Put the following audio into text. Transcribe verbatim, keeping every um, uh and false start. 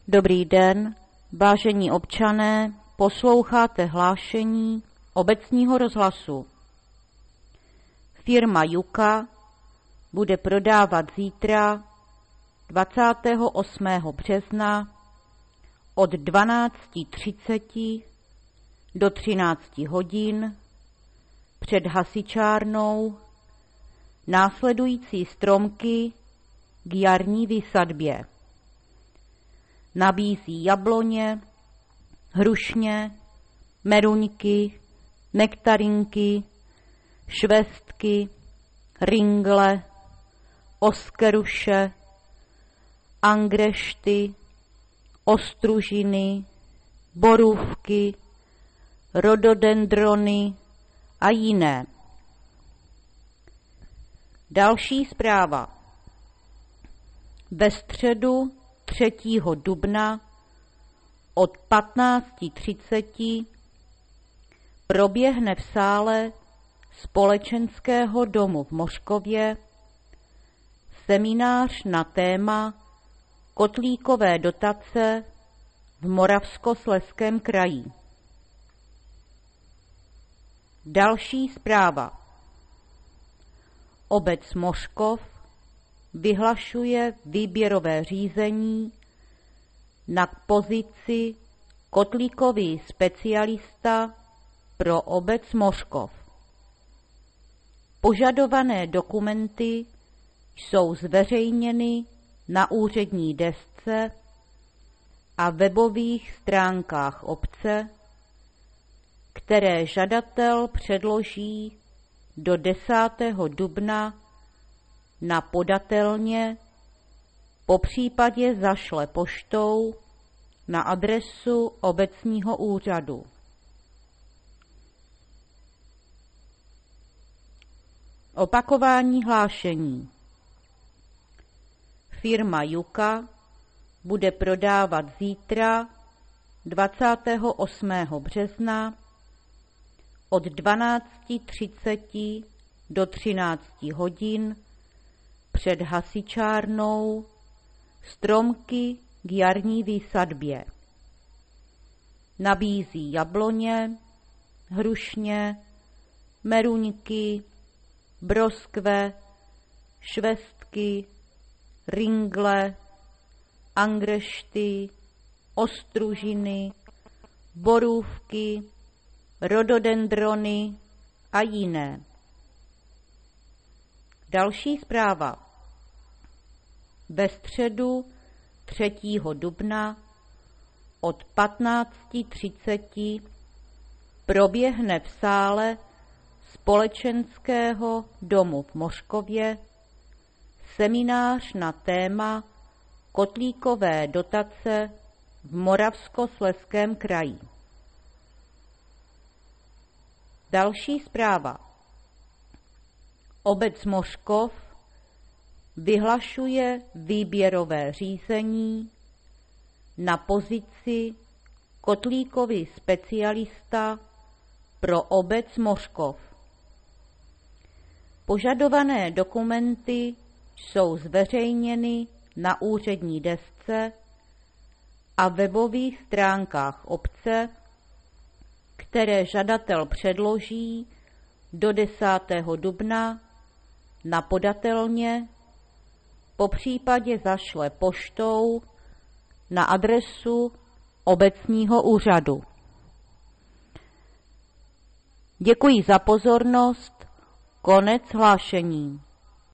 Dobrý den, vážení občané, posloucháte hlášení obecního rozhlasu. Firma Juka bude prodávat zítra dvacátého osmého března od dvanácti třiceti do třinácti hodin před hasičárnou následující stromky k jarní výsadbě. Nabízí jabloně, hrušně, meruňky, nektarinky, švestky, ringle, oskeruše, angrešty, ostružiny, borůvky, rododendrony a jiné. Další zpráva. Ve středu třetího dubna od patnácti třiceti proběhne v sále Společenského domu v Moškově seminář na téma kotlíkové dotace v Moravskoslezském kraji. Další zpráva. Obec Moškov vyhlašuje výběrové řízení na pozici kotlíkový specialista pro obec Moškov. Požadované dokumenty jsou zveřejněny na úřední desce a webových stránkách obce, které žadatel předloží do desátého dubna na podatelně, popřípadě zašle poštou na adresu obecního úřadu. Opakování hlášení. Firma Juka bude prodávat zítra dvacátého osmého března od dvanácti třiceti do třinácti hodin před hasičárnou stromky k jarní výsadbě. Nabízí jabloně, hrušně, meruňky, broskve, švestky, ringle, angrešty, ostružiny, borůvky, rododendrony a jiné. Další zpráva. Ve středu třetího dubna od patnácti třiceti proběhne v sále Společenského domu v Moškově seminář na téma kotlíkové dotace v Moravskoslezském kraji. Další zpráva. Obec Moškov vyhlašuje výběrové řízení na pozici kotlíkový specialista pro obec Moškov. Požadované dokumenty jsou zveřejněny na úřední desce a webových stránkách obce, které žadatel předloží do desátého dubna na podatelně, popřípadě zašle poštou na adresu obecního úřadu. Děkuji za pozornost. Konec hlášení.